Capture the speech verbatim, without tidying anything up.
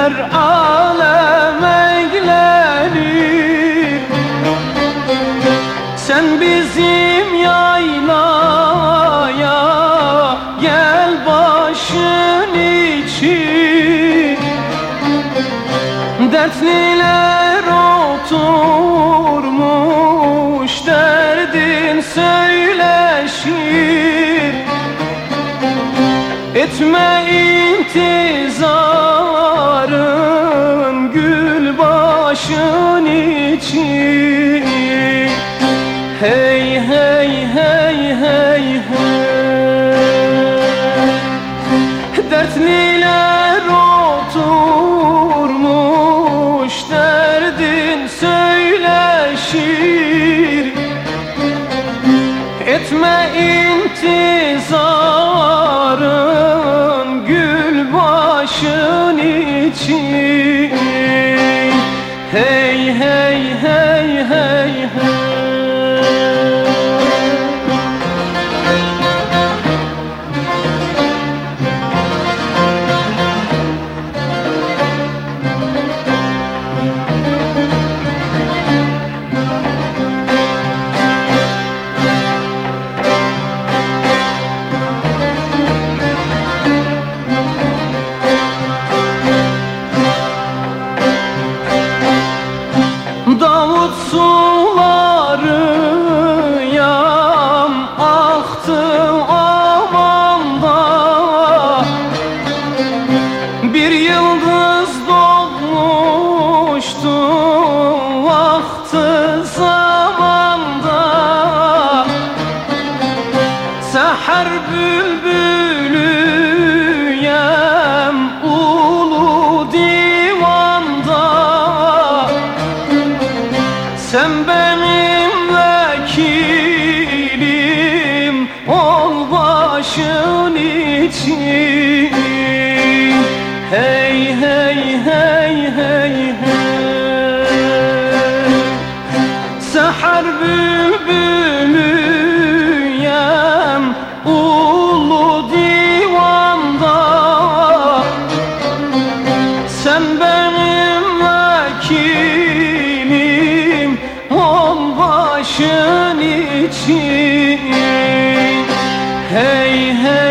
her alem eylerim. Sen bizim yaylaya gel başın için. Dertliler oturmuş derdin söyleşir. Etme intizarın gül başın için. Hey hey hey hey hey. Dertliler oturmuş derdin söyleşir. Etme intizarın gül başın için. Hey hey hey hey hey. Davut suları yam aktı amanda. Bir yıldız doğmuştu vakti zamanda. Seher bülbülüyem ulu divanda. Sen benim vekilim ol başın için. Hey hey hey hey hey. Seher bülbülüyem ulu divanda. Sen benim vekilim ol başın için. Hey hey.